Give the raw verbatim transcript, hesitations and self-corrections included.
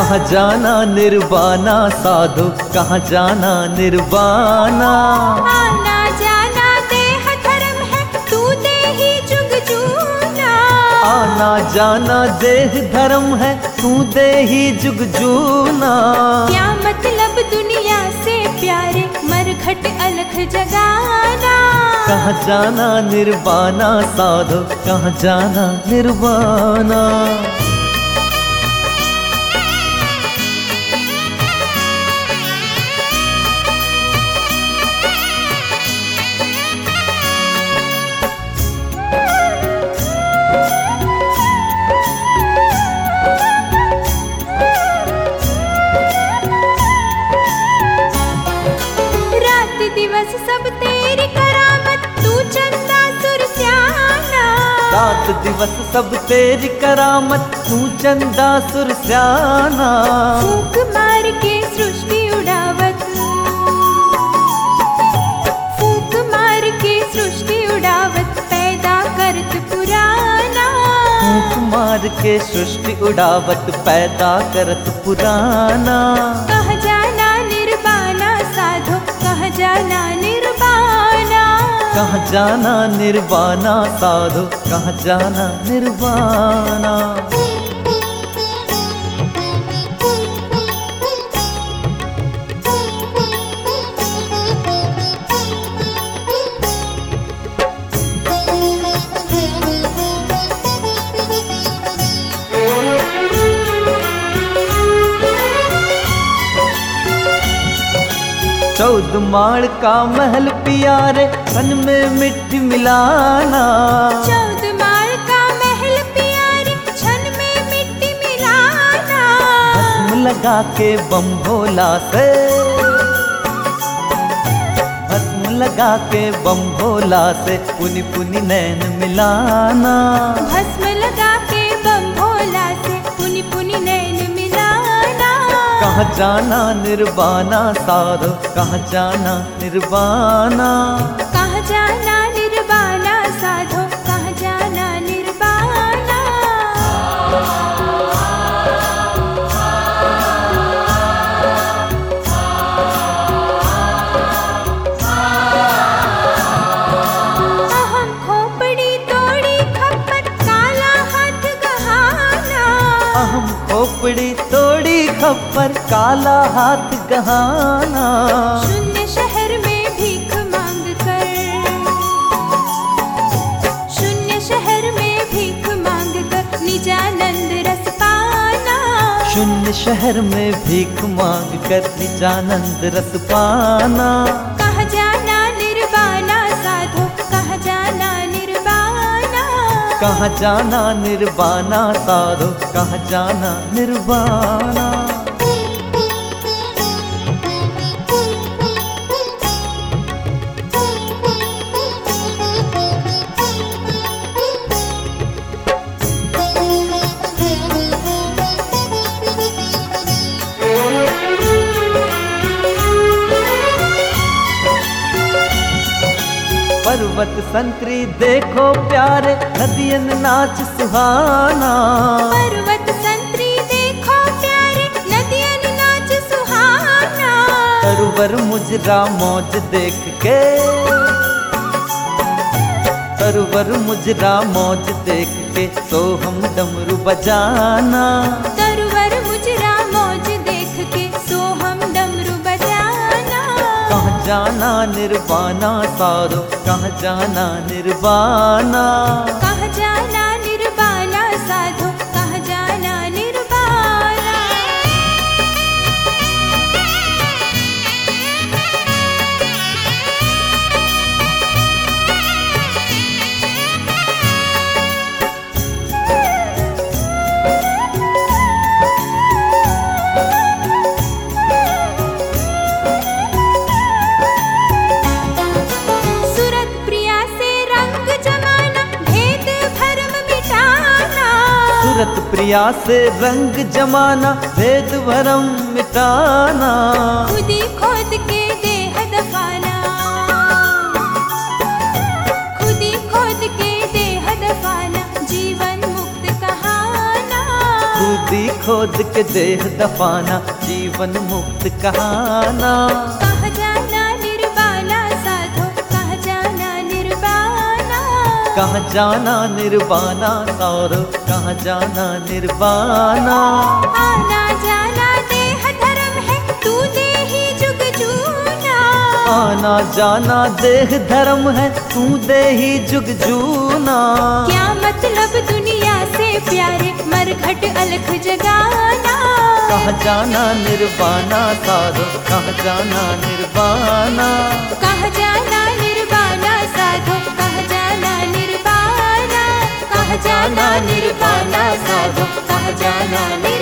कहाँ जाना निर्वाणा साधो, कहाँ जाना निर्वाणा। आना जाना देह धर्म है, तू देही जुग जूना। आना जाना देह धर्म है, तू देही जुग जूना। क्या मतलब दुनिया से प्यारे, मरघट अलख जगाना। कहाँ जाना निर्वाणा साधो, कहाँ जाना निर्वाणा। दिवस सब तेरी करामत, तू चंदा सुर स्याना। रात दिवस सब तेरी करामत, तू चंदा सुर स्याना। फूंक मार के सृष्टि उड़ावत, फूंक मार के सृष्टि उड़ावत, पैदा करत पुराना। फूंक मार के सृष्टि उड़ावत, पैदा करत पुराना। कह जाना निर्वाणा साधो, कह जाना निर्वाणा। कहाँ जाना निर्वाणा साधो, कहाँ जाना निर्वाणा। चौद माड़ का महल प्यारे, तन में मिट्टी मिलाना। चौद माड़ का महल प्यारे, छन में मिट्टी मिलाना। भस्म लगा के बम भोला से, भस्म लगा के बम भोला से, पुनि पुनि नैन मिलाना। भस्म लगा के बम भोला से, पुनि पुनि नैन मिलाना। कहाँ जाना निर्वाणा साधो, कहाँ जाना निर्वाणा। कहाँ जाना निर्वाणा साधो, कहाँ जाना निर्वाणा। अहम खोपड़ी तोड़ी खप्पर, काला हाथ गहाना। अहम खोपड़ी तोड़ी खप्पर, काला हाथ गहाना। शून्य शहर में भीख मांग कर, शून्य शहर में भीख मांग कर, निजानंद रस पाना। शून्य शहर में भीख मांग कर, निजानंद रस पाना। कहाँ जाना निर्वाणा साधो, कहाँ जाना निर्वाणा। कहाँ जाना निर्वाणा साधो, कहाँ जाना निर्वाणा। पर्वत संतरी देखो प्यारे, नदियन नाच सुहाना। पर्वत संतरी देखो प्यारे, नदियन नाच सुहाना। तरुवर मुजरा मौज देख के, तरुवर मुजरा मौज देख के, तो हम डमरू बजाना। तरुवर मुजरा मौज देख के, सो हम डमरू बजाना। कहाँ जाना निर्वाणा साधो, कहाँ जाना निर्वाणा। कहाँ जाना निर्वाणा साधो, कहाँ जाना निर्वाणा। सूरत प्रिया से रंग जमाना, भेद भरम मिटाना। सूरत प्रिया से रंग जमाना, भेद भरम मिटाना। खुदी खोद के देह दफाना, खुदी खोद के देह दफाना, जीवन मुक्त कहाना। खुदी खोद के देह दफाना, जीवन मुक्त कहाना। कहाँ जाना निर्वाणा साधो, कहाँ जाना निर्वाणा। कहाँ जाना निर्वाणा सारो, कहाँ जाना निर्वाणा। आना जाना देह धर्म है, तू देही जुग जूना। आना जाना देह धर्म है, तू देही जुग जूना। क्या मतलब दुनिया से प्यारे, मरघट अलख जगाना। कहाँ जाना निर्वाणा साधो, कहाँ जाना निर्वाणा। कहाँ जाना निर्वाणा साधो, कहाँ जाना निर्वाणा। कहाँ जाना निर्वाणा साधो, कहाँ जाना निर्वाणा।